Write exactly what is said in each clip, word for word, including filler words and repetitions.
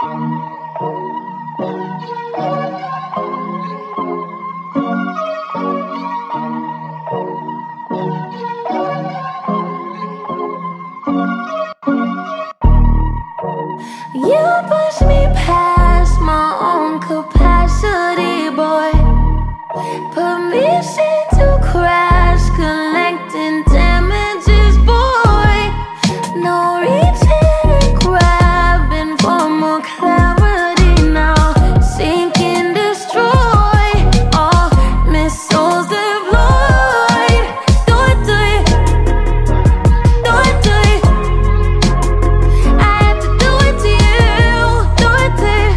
You push me past my own capacity, boy. Permission to crash, collecting damages, boy. No reaching and grabbing for more clarity now. Seek and destroy all missiles deployed. Do it, do it, do it, do it. I have to do it to you, do it to you.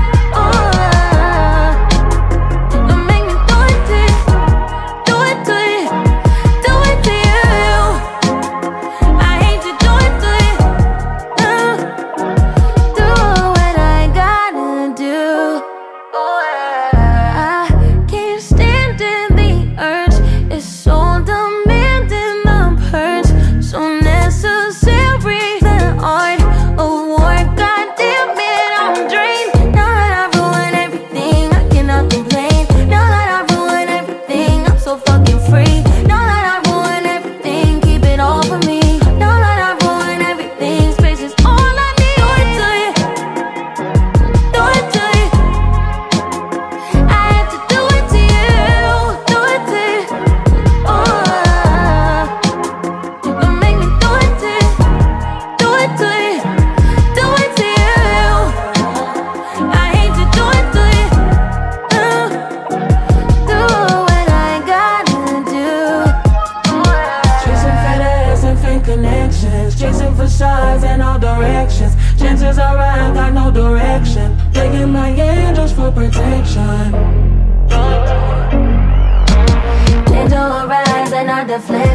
Oh, don't make me do it to you, do it to you, do it to you. I hate to do it to you. Uh, do what I gotta do. I can't stand it, the urge is so demanding, the purge so necessary. The art of war, goddamn it, I'm drained. Now that I've ruined everything, I cannot complain. Now that I've ruined everything, I'm so fucking free. Now that I've ruined everything, keep it all for me. Now that I've ruined everything, space is all I need. Do it to you, do it to you. I have to do it to you, do it to you. Oh, don't make me do it to you, do it to you, do it to you. I hate to do it to you. Uh, do what I gotta do. Chasing fat ass and fake connections, chasing facades in all directions. Chances are I got no direction, begging my angels for protection. Angel arise and I deflect.